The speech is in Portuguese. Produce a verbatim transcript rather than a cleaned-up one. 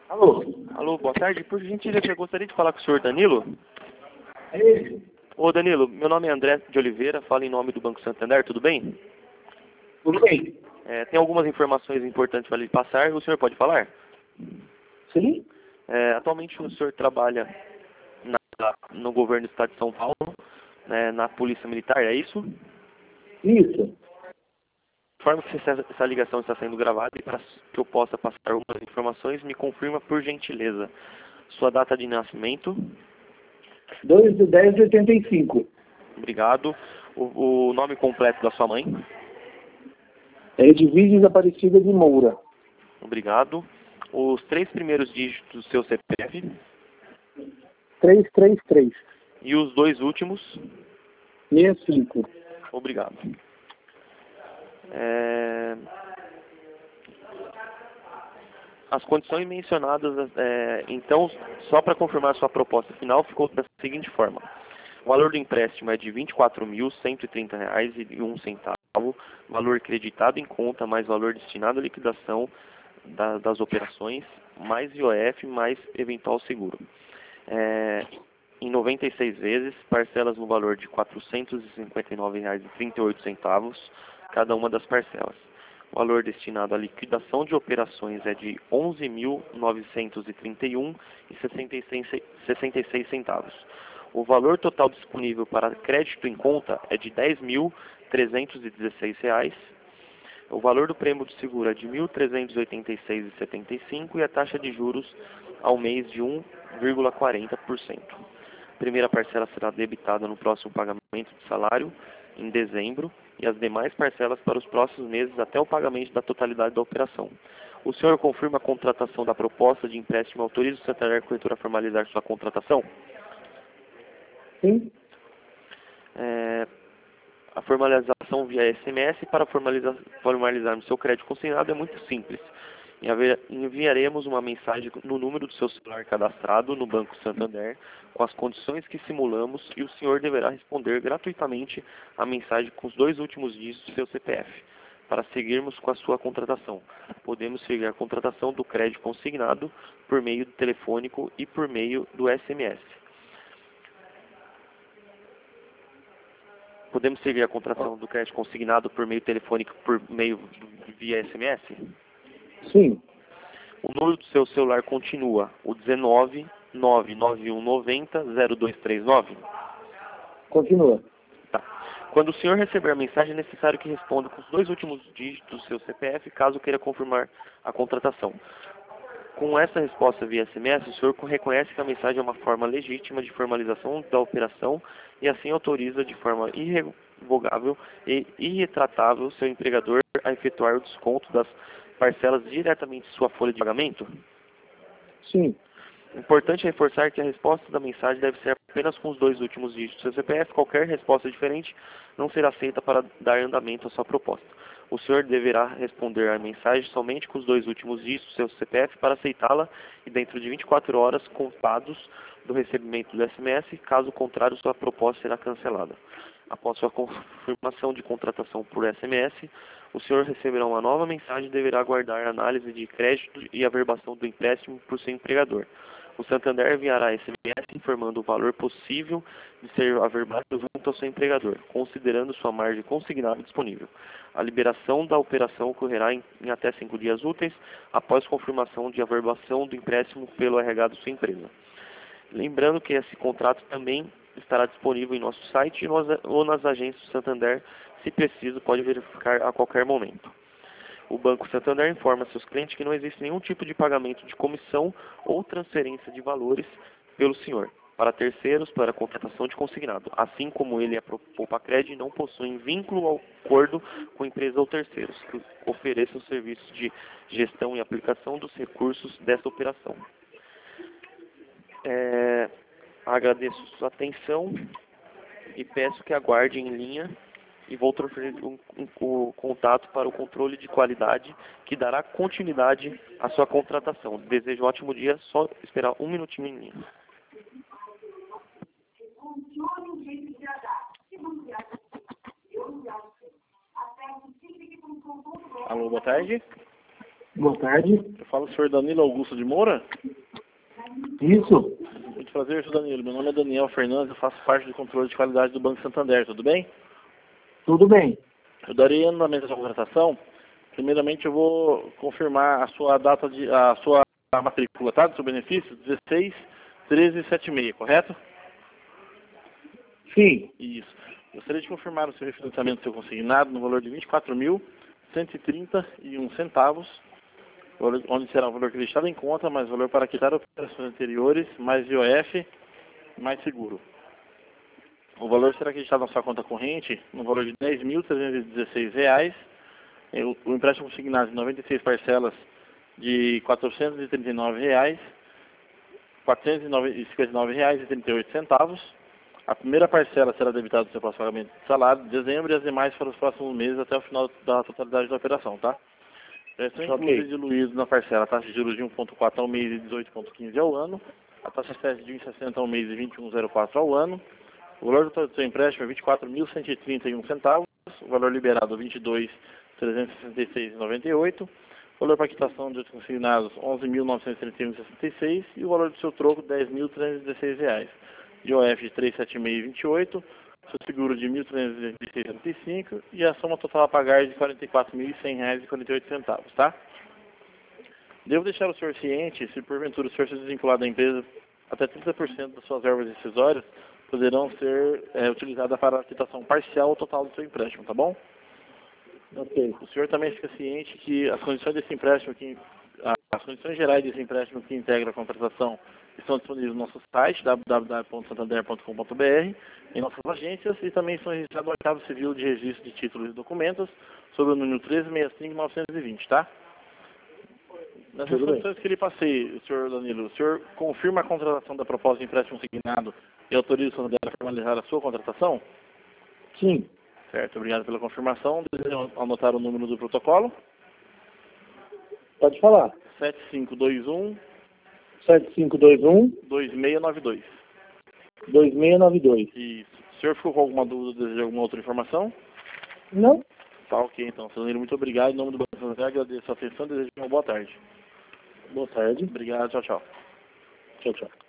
Alô? Alô, boa tarde. Por gentileza, eu gostaria de falar com o senhor Danilo. É ele? Ô Danilo, meu nome é André de Oliveira, falo em nome do Banco Santander, tudo bem? Tudo bem? É, tem algumas informações importantes para lhe passar, o senhor pode falar? Sim? É, atualmente o senhor trabalha na- no governo do estado de São Paulo, né, na Polícia Militar, é isso? Isso. Conforme que essa, essa ligação está sendo gravada e para que eu possa passar algumas informações, me confirma por gentileza sua data de nascimento, dois de dez de oitenta e cinco. obrigado, o, o nome completo da sua mãe, É Edviges Aparecida de Moura. obrigado, os três primeiros dígitos do seu C P F trezentos e trinta e três. e os dois últimos, sessenta e cinco. obrigado. É, As condições mencionadas, é, então, só para confirmar sua proposta final, ficou da seguinte forma. O valor do empréstimo é de vinte e quatro mil cento e trinta reais e um centavo, valor creditado em conta, mais valor destinado à liquidação da, das operações, mais I O F, mais eventual seguro. É, em noventa e seis vezes, parcelas no valor de quatrocentos e cinquenta e nove reais e trinta e oito centavos, cada uma das parcelas. O valor destinado à liquidação de operações é de onze mil novecentos e trinta e um reais e sessenta e seis centavos. O valor total disponível para crédito em conta é de dez mil trezentos e dezesseis reais. O valor do prêmio de seguro é de mil trezentos e oitenta e seis reais e setenta e cinco centavos e a taxa de juros ao mês de um vírgula quarenta por cento. A primeira parcela será debitada no próximo pagamento de salário, em dezembro, e as demais parcelas para os próximos meses até o pagamento da totalidade da operação. O senhor confirma a contratação da proposta de empréstimo e autoriza o Santander Corretora a formalizar sua contratação? Sim? É, a formalização via S M S para formalizar, formalizarmos seu crédito consignado é muito simples. Enviaremos uma mensagem no número do seu celular cadastrado no Banco Santander com as condições que simulamos e o senhor deverá responder gratuitamente a mensagem com os dois últimos dígitos do seu C P F para seguirmos com a sua contratação. Podemos seguir a contratação do crédito consignado por meio telefônico e por meio do S M S. Podemos seguir a contratação do crédito consignado por meio telefônico por meio do- via S M S? Sim. O número do seu celular continua o dezenove, nove nove um noventa, zero dois três nove? Continua. Tá. Quando o senhor receber a mensagem, é necessário que responda com os dois últimos dígitos do seu C P F, caso queira confirmar a contratação. Com essa resposta via S M S, o senhor reconhece que a mensagem é uma forma legítima de formalização da operação e assim autoriza de forma irrevogável e irretratável seu empregador a efetuar o desconto das parcelas diretamente em sua folha de pagamento? Sim. Importante reforçar que a resposta da mensagem deve ser apenas com os dois últimos dígitos do seu C P F. Qualquer resposta diferente não será aceita para dar andamento à sua proposta. O senhor deverá responder à mensagem somente com os dois últimos dígitos do seu C P F para aceitá-la e dentro de vinte e quatro horas contados do recebimento do S M S. Caso contrário, sua proposta será cancelada. Após sua confirmação de contratação por S M S, o senhor receberá uma nova mensagem e deverá aguardar a análise de crédito e averbação do empréstimo por seu empregador. O Santander enviará S M S informando o valor possível de ser averbado junto ao seu empregador, considerando sua margem consignada disponível. A liberação da operação ocorrerá em, em até cinco dias úteis após confirmação de averbação do empréstimo pelo R H da sua empresa. Lembrando que esse contrato também estará disponível em nosso site ou nas agências do Santander, se preciso, pode verificar a qualquer momento. O Banco Santander informa seus clientes que não existe nenhum tipo de pagamento de comissão ou transferência de valores pelo senhor para terceiros para a contratação de consignado, assim como ele e a Poupacred não possuem vínculo ou acordo com empresas ou terceiros que ofereçam serviços de gestão e aplicação dos recursos dessa operação. É, agradeço sua atenção e peço que aguarde em linha e vou transferir o um, um, um contato para o controle de qualidade que dará continuidade à sua contratação. Desejo um ótimo dia, só esperar um minutinho em linha. Alô, boa tarde. Boa tarde. Eu falo com o senhor Danilo Augusto de Moura. Isso? Muito prazer, senhor Danilo. Meu nome é Daniel Fernandes, eu faço parte do controle de qualidade do Banco Santander, tudo bem? Tudo bem. Eu darei andamento à sua contratação. Primeiramente eu vou confirmar a sua data de. a sua matrícula, tá? Do seu benefício, dezesseis, treze, setenta e seis, correto? Sim. Isso. Gostaria de confirmar o seu refinanciamento do seu consignado no valor de vinte e quatro mil, cento e trinta e um centavos, onde será o valor acreditado em conta, mais valor para quitar operações anteriores, mais I O F, mais seguro. O valor será acreditado na sua conta corrente no valor de dez mil trezentos e dezesseis reais. O empréstimo consignado em noventa e seis parcelas de quatrocentos e trinta e nove reais, quatrocentos e cinquenta e nove reais e trinta e oito centavos. A primeira parcela será debitada do seu próximo pagamento de salário de dezembro e as demais para os próximos meses até o final da totalidade da operação, tá? Já estão inclusos Ok. e diluídos na parcela a taxa de juros de um vírgula quatro ao mês e dezoito vírgula quinze ao ano, a taxa sete de um vírgula sessenta ao mês e vinte e um vírgula zero quatro ao ano. O valor do seu empréstimo é vinte e quatro mil cento e trinta e um centavos, o valor liberado vinte e dois mil trezentos e sessenta e seis reais e noventa e oito centavos, o valor para quitação de outros consignados onze mil novecentos e trinta e um reais e sessenta e seis centavos e o valor do seu troco dez mil trezentos e dezesseis reais. I O F de trezentos e setenta e seis reais e vinte e oito centavos, seu seguro de mil trezentos e dezesseis reais e setenta e cinco centavos e a soma total a pagar é de quarenta e quatro mil e cem reais e quarenta e oito centavos, tá? Devo deixar o senhor ciente, se porventura o senhor se desvincular da empresa, até trinta por cento das suas verbas decisórias poderão ser é, utilizadas para a quitação parcial ou total do seu empréstimo, tá bom? Ok. O senhor também fica ciente que as condições desse empréstimo, que, as condições gerais desse empréstimo que integra a contratação estão disponíveis no nosso site, w w w ponto santander ponto com ponto b r, em nossas agências e também estão registrados no Arquivo Civil de Registro de Títulos e Documentos sobre o número treze sessenta e cinco novecentos e vinte, tá? Nessas Tudo bem. condições que ele passei, senhor Danilo, o senhor confirma a contratação da proposta de empréstimo consignado e autoriza o Santander a formalizar a sua contratação? Sim. Certo, obrigado pela confirmação. Desejo anotar o número do protocolo? Pode falar. sete cinco dois um, sete cinco dois um, dois seis nove dois. dois seis nove dois. Isso. O senhor ficou com alguma dúvida, deseja alguma outra informação? Não? Tá ok, então. Senhor Danilo, muito obrigado. Em nome do Banco Santander, agradeço a atenção e desejo uma boa tarde. Boa tarde. Obrigado, tchau, tchau. Tchau, tchau.